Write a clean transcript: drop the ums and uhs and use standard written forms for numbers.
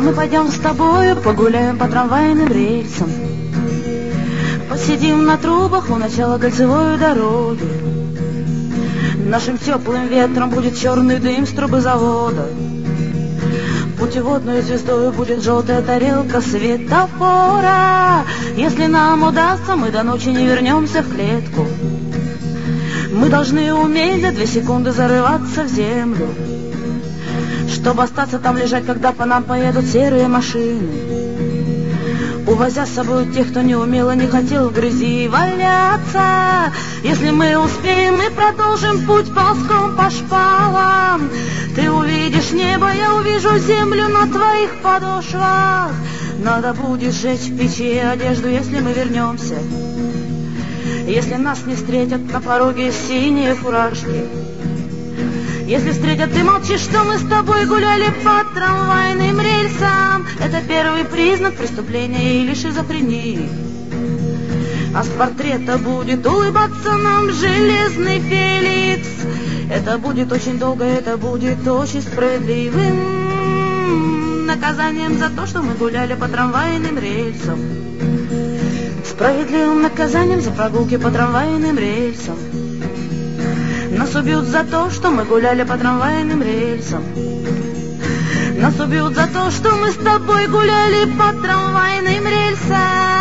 Мы пойдем с тобою, погуляем по трамвайным рельсам, посидим на трубах у начала кольцевой дороги. Нашим теплым ветром будет черный дым с трубы завода. Путеводной звездой будет желтая тарелка светофора. Если нам удастся, мы до ночи не вернемся в клетку. Мы должны уметь за 2 секунды зарываться в землю, чтобы остаться там лежать, когда по нам поедут серые машины, увозя с собой тех, кто не умел и не хотел в грязи валяться. Если мы успеем, мы продолжим путь ползком по шпалам. Ты увидишь небо, я увижу землю на твоих подошвах. Надо будет сжечь в печи одежду, если мы вернемся, если нас не встретят на пороге синие фуражки. Если встретят, ты молчишь, что мы с тобой гуляли по трамвайным рельсам. Это первый признак преступления или шизофрении. А с портрета будет улыбаться нам железный Феликс. Это будет очень долго, это будет очень справедливым наказанием за то, что мы гуляли по трамвайным рельсам. Справедливым наказанием за прогулки по трамвайным рельсам. Нас убьют за то, что мы гуляли по трамвайным рельсам. Нас убьют за то, что мы с тобой гуляли по трамвайным рельсам.